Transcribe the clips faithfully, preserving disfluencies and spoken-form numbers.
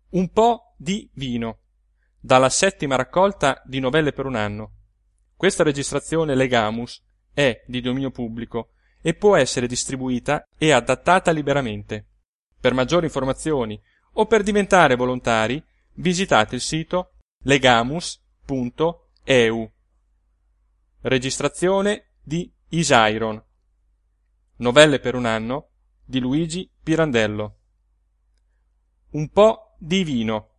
Un po' di vino, dalla settima raccolta di novelle per un anno. Questa registrazione Legamus è di dominio pubblico e può essere distribuita e adattata liberamente. Per maggiori informazioni o per diventare volontari visitate il sito legamus punto e u. Registrazione di Isairon. Novelle per un anno di Luigi Pirandello. Un po' di vino.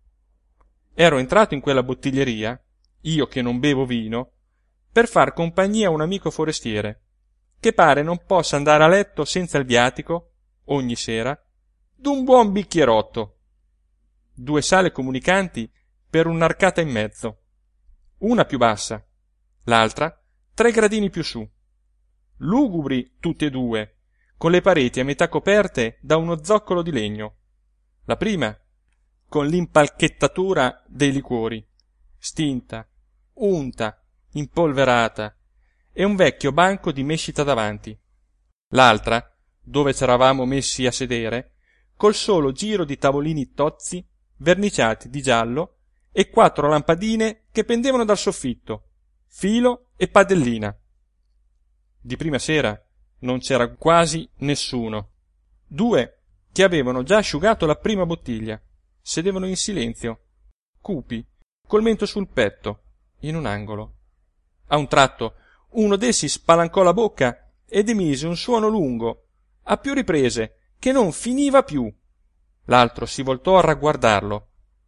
Ero entrato in quella bottiglieria, io che non bevo vino, per far compagnia a un amico forestiere, che pare non possa andare a letto senza il viatico, ogni sera, d'un buon bicchierotto. Due sale comunicanti per un'arcata in mezzo, una più bassa, l'altra tre gradini più su, lugubri tutti e due, con le pareti a metà coperte da uno zoccolo di legno. La prima con l'impalchettatura dei liquori, stinta, unta, impolverata, e un vecchio banco di mescita davanti. L'altra, dove c'eravamo messi a sedere, col solo giro di tavolini tozzi, verniciati di giallo, e quattro lampadine che pendevano dal soffitto, filo e padellina. Di prima sera non c'era quasi nessuno. Due che avevano già asciugato la prima bottiglia sedevano in silenzio, cupi, col mento sul petto, in un angolo. A un tratto uno d'essi spalancò la bocca ed emise un suono lungo, a più riprese, che non finiva più. L'altro si voltò a ragguardarlo.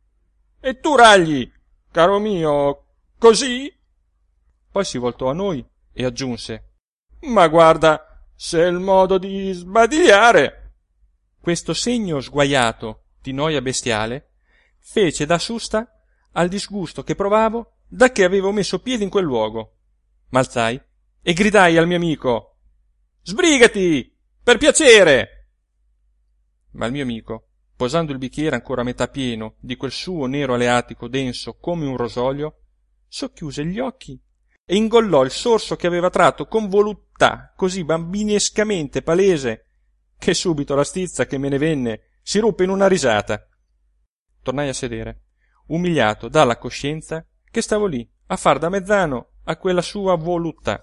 «E tu ragli, caro mio, così?» Poi si voltò a noi e aggiunse: «Ma guarda, se è il modo di sbadigliare!» Questo segno sguaiato di noia bestiale fece da susta al disgusto che provavo da che avevo messo piede in quel luogo. M'alzai e gridai al mio amico: «Sbrigati, per piacere!» Ma il mio amico, posando il bicchiere ancora a metà pieno di quel suo nero aleatico denso come un rosolio, socchiuse gli occhi e ingollò il sorso che aveva tratto con voluttà così bambinescamente palese che subito la stizza che me ne venne si ruppe in una risata. Tornai a sedere, umiliato dalla coscienza che stavo lì a far da mezzano a quella sua voluttà.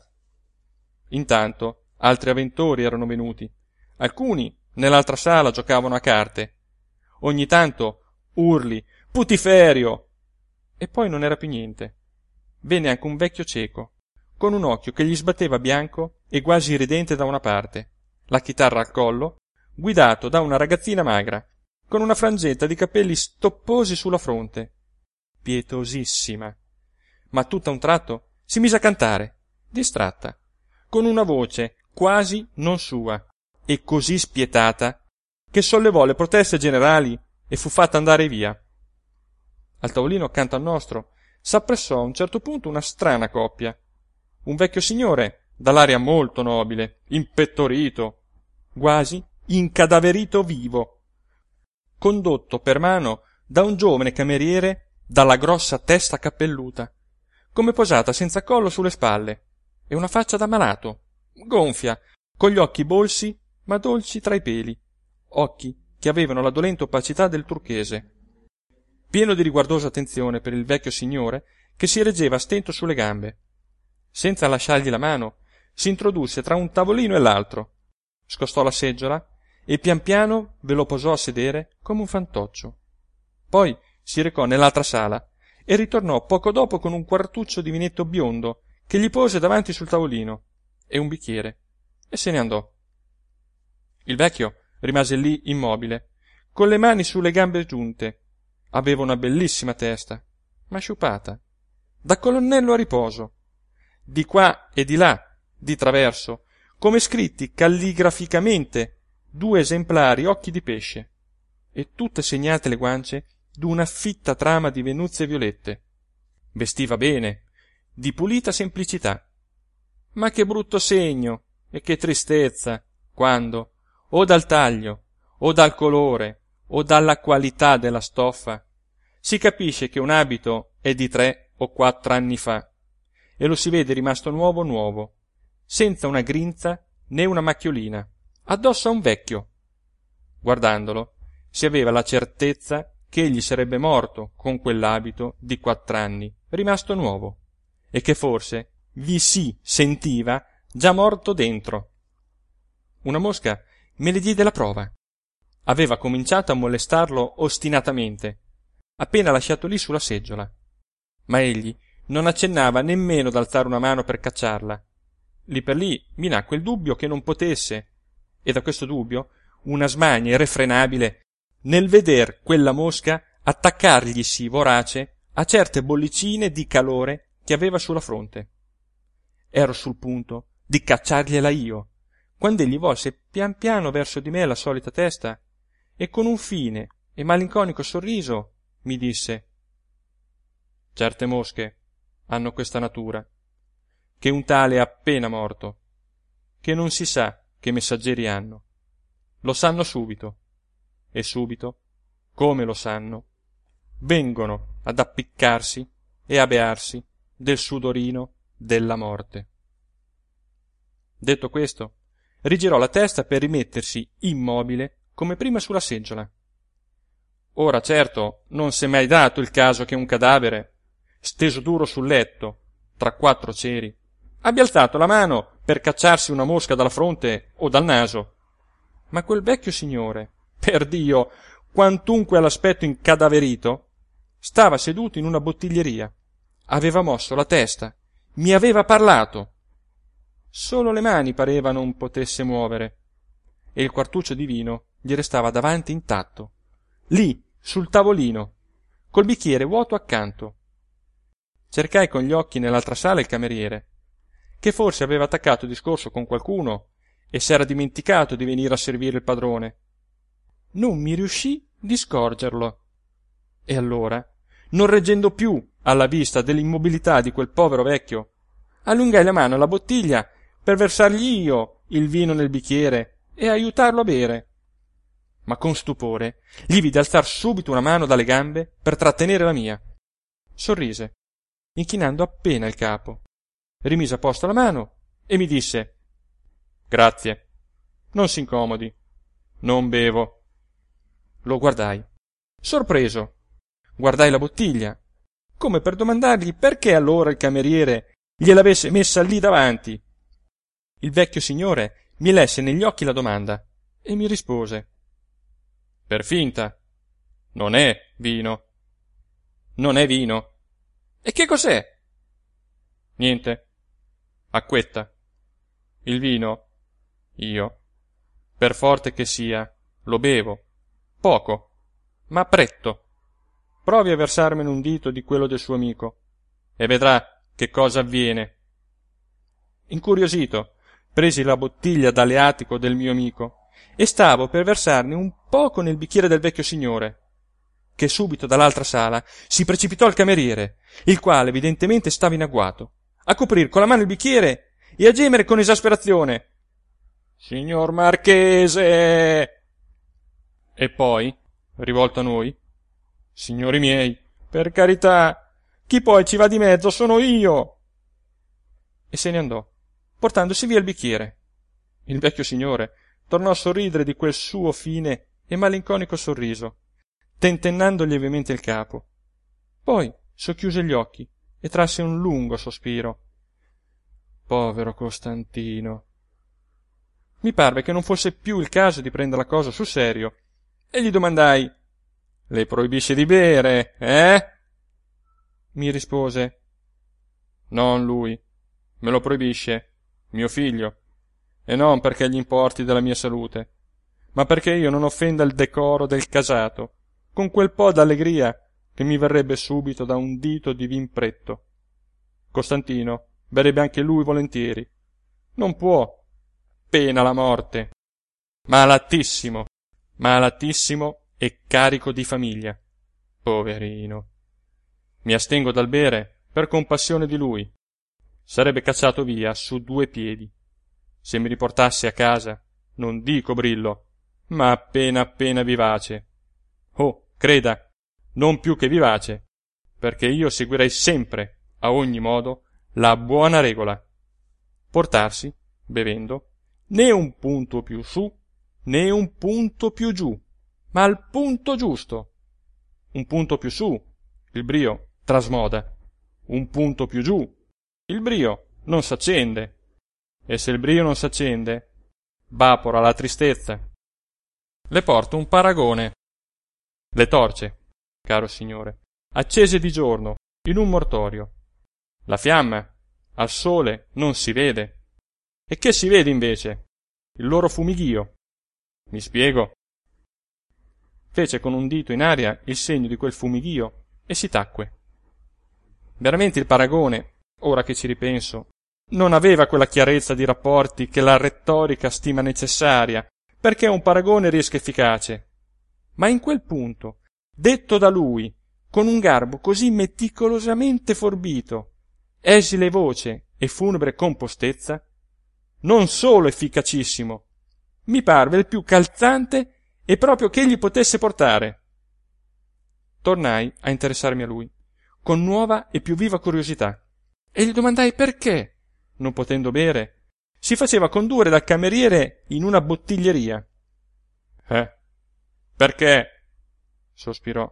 Intanto altri avventori erano venuti. Alcuni nell'altra sala giocavano a carte. Ogni tanto urli: «Putiferio!» E poi non era più niente. Venne anche un vecchio cieco, con un occhio che gli sbatteva bianco e quasi ridente da una parte, la chitarra al collo, guidato da una ragazzina magra, con una frangetta di capelli stopposi sulla fronte, pietosissima, ma tutt'a un tratto si mise a cantare, distratta, con una voce quasi non sua, e così spietata che sollevò le proteste generali e fu fatta andare via. Al tavolino accanto al nostro s'appressò a un certo punto una strana coppia, un vecchio signore dall'aria molto nobile, impettorito, quasi incadaverito vivo, condotto per mano da un giovane cameriere dalla grossa testa cappelluta, come posata senza collo sulle spalle, e una faccia da malato, gonfia, con gli occhi bolsi ma dolci tra i peli, occhi che avevano la dolente opacità del turchese. Pieno di riguardosa attenzione per il vecchio signore che si reggeva a stento sulle gambe, senza lasciargli la mano, si introdusse tra un tavolino e l'altro, scostò la seggiola e pian piano ve lo posò a sedere come un fantoccio. Poi si recò nell'altra sala e ritornò poco dopo con un quartuccio di vinetto biondo che gli pose davanti sul tavolino e un bicchiere, e se ne andò. Il vecchio rimase lì immobile, con le mani sulle gambe giunte. Aveva una bellissima testa, ma sciupata, da colonnello a riposo, di qua e di là, di traverso, come scritti calligraficamente due esemplari occhi di pesce, e tutte segnate le guance d'una fitta trama di venuzie violette. Vestiva bene, di pulita semplicità, ma che brutto segno e che tristezza quando, o dal taglio, o dal colore, o dalla qualità della stoffa, si capisce che un abito è di tre o quattro anni fa, e lo si vede rimasto nuovo nuovo, senza una grinza né una macchiolina, addosso a un vecchio. Guardandolo si aveva la certezza che egli sarebbe morto con quell'abito di quattr'anni rimasto nuovo e che forse vi si sentiva già morto dentro. Una mosca me ne diede la prova. Aveva cominciato a molestarlo ostinatamente appena lasciato lì sulla seggiola, ma egli non accennava nemmeno d'alzare una mano per cacciarla. Lì per lì mi nacque il dubbio che non potesse, e da questo dubbio una smania irrefrenabile nel veder quella mosca attaccarglisi vorace a certe bollicine di calore che aveva sulla fronte. Ero sul punto di cacciargliela io, quand'egli volse pian piano verso di me la solita testa e con un fine e malinconico sorriso mi disse: certe mosche hanno questa natura, che un tale è appena morto, che non si sa che messaggeri hanno, lo sanno subito, e subito, come lo sanno, vengono ad appiccarsi e a bearsi del sudorino della morte. Detto questo, rigirò la testa per rimettersi immobile come prima sulla seggiola. Ora certo non s'è mai dato il caso che un cadavere, steso duro sul letto tra quattro ceri, abbia alzato la mano per cacciarsi una mosca dalla fronte o dal naso, ma quel vecchio signore, perdio, quantunque all'aspetto incadaverito, stava seduto in una bottiglieria, aveva mosso la testa, mi aveva parlato, solo le mani pareva non potesse muovere, e il quartuccio di vino gli restava davanti intatto, lì sul tavolino, col bicchiere vuoto accanto. Cercai con gli occhi nell'altra sala il cameriere, che forse aveva attaccato discorso con qualcuno e s'era dimenticato di venire a servire il padrone. Non mi riuscì di scorgerlo. E allora, non reggendo più alla vista dell'immobilità di quel povero vecchio, allungai la mano alla bottiglia per versargli io il vino nel bicchiere e aiutarlo a bere. Ma con stupore gli vidi alzar subito una mano dalle gambe per trattenere la mia. Sorrise, inchinando appena il capo, rimise a posto la mano e mi disse: grazie, non s'incomodi, non bevo. Lo guardai, sorpreso, guardai la bottiglia, come per domandargli perché allora il cameriere gliel'avesse messa lì davanti. Il vecchio signore mi lesse negli occhi la domanda e mi rispose: per finta, non è vino. Non è vino. E che cos'è? Niente, acquetta. Il vino, io, per forte che sia, lo bevo, poco, ma pretto. Provi a versarmene un dito di quello del suo amico e vedrà che cosa avviene. Incuriosito, presi la bottiglia dall'eatico del mio amico e stavo per versarne un poco nel bicchiere del vecchio signore, che subito dall'altra sala si precipitò al cameriere, il quale evidentemente stava in agguato, a coprir con la mano il bicchiere e a gemere con esasperazione: signor marchese! E poi, rivolto a noi: signori miei, per carità, chi poi ci va di mezzo sono io. E se ne andò, portandosi via il bicchiere. Il vecchio signore tornò a sorridere di quel suo fine e malinconico sorriso, tentennando lievemente il capo. Poi socchiuse gli occhi e trasse un lungo sospiro. Povero Costantino! Mi parve che non fosse più il caso di prendere la cosa sul serio e gli domandai: le proibisce di bere, eh? Mi rispose: non lui, me lo proibisce mio figlio, e non perché gli importi della mia salute, ma perché io non offenda il decoro del casato con quel po' d'allegria che mi verrebbe subito da un dito di vin pretto. Costantino berrebbe anche lui volentieri, non può, pena la morte, malatissimo, malatissimo e carico di famiglia, poverino. Mi astengo dal bere per compassione di lui. Sarebbe cacciato via su due piedi. Se mi riportasse a casa, non dico brillo, ma appena appena vivace. Oh, creda, non più che vivace, perché io seguirei sempre, a ogni modo, la buona regola: portarsi, bevendo, né un punto più su, né un punto più giù, ma al punto giusto. un punto più su, il brio trasmoda, un punto più giù, il brio non s'accende, e se il brio non s'accende, vapora la tristezza. Le porto un paragone. Le torce, caro signore, accese di giorno in un mortorio, la fiamma al sole non si vede. E che si vede invece? Il loro fumighio. Mi spiego? Fece con un dito in aria il segno di quel fumighio e si tacque. Veramente il paragone, ora che ci ripenso, non aveva quella chiarezza di rapporti che la rettorica stima necessaria perché un paragone riesca efficace. Ma in quel punto, detto da lui, con un garbo così meticolosamente forbito, esile voce e funebre compostezza, non solo efficacissimo, mi parve il più calzante e proprio ch'egli potesse portare. Tornai a interessarmi a lui, con nuova e più viva curiosità, e gli domandai perché, non potendo bere, si faceva condurre dal cameriere in una bottiglieria. Eh, perché? Sospirò.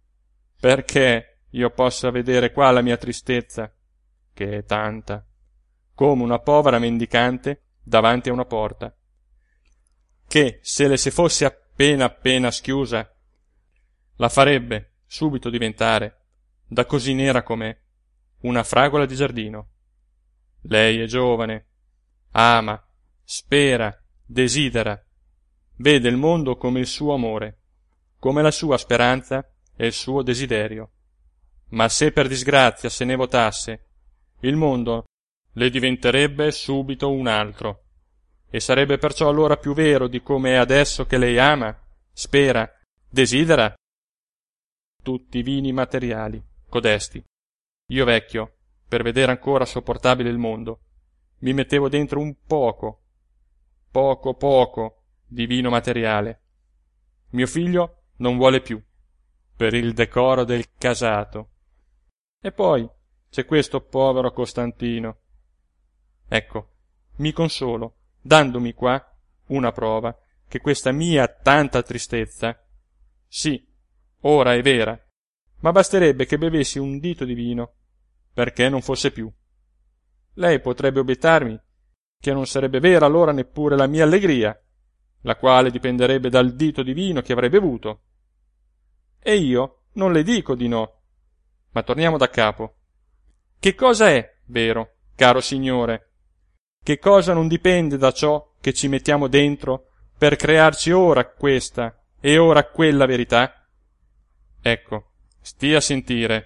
Perché io possa vedere qua la mia tristezza, che è tanta, come una povera mendicante davanti a una porta, che se le se fosse appena appena schiusa, la farebbe subito diventare, da così nera com'è, una fragola di giardino. Lei è giovane, ama, spera, desidera, vede il mondo come il suo amore, come la sua speranza e il suo desiderio. Ma se per disgrazia se ne votasse, il mondo le diventerebbe subito un altro, e sarebbe perciò allora più vero di come è adesso che lei ama, spera, desidera? Tutti vini materiali, codesti. Io vecchio, per vedere ancora sopportabile il mondo, mi mettevo dentro un poco, poco poco di vino materiale. Mio figlio non vuole più, per il decoro del casato. E poi c'è questo povero Costantino. Ecco, mi consolo, dandomi qua una prova che questa mia tanta tristezza, sì, ora è vera, ma basterebbe che bevessi un dito di vino perché non fosse più. Lei potrebbe obiettarmi che non sarebbe vera allora neppure la mia allegria, la quale dipenderebbe dal dito di vino che avrei bevuto. E io non le dico di no, ma torniamo da capo. Che cosa è vero, caro signore? Che cosa non dipende da ciò che ci mettiamo dentro per crearci ora questa e ora quella verità? Ecco, stia a sentire.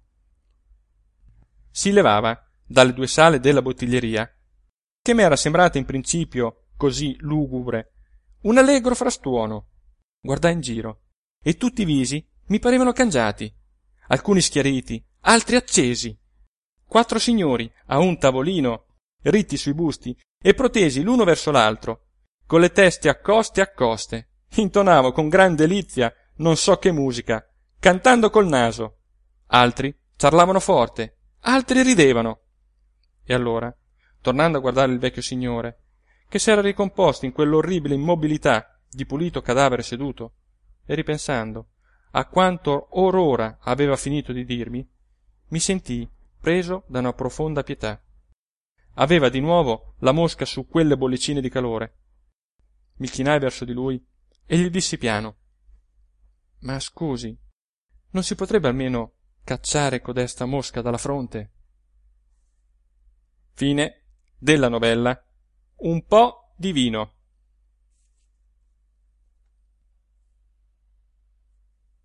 Si levava dalle due sale della bottiglieria, che m'era sembrata in principio così lugubre, un allegro frastuono. Guardai in giro e tutti i visi mi parevano cangiati, alcuni schiariti, altri accesi. Quattro signori a un tavolino, ritti sui busti e protesi l'uno verso l'altro, con le teste accoste accoste, intonavano con gran delizia non so che musica, cantando col naso. Altri ciarlavano forte, altri ridevano. E allora, tornando a guardare il vecchio signore, che s'era ricomposto in quell'orribile immobilità di pulito cadavere seduto, e ripensando a quanto or ora aveva finito di dirmi, mi sentii preso da una profonda pietà. Aveva di nuovo la mosca su quelle bollicine di calore. Mi chinai verso di lui e gli dissi piano: ma scusi, non si potrebbe almeno cacciare codesta mosca dalla fronte? Fine della novella Un po' di vino.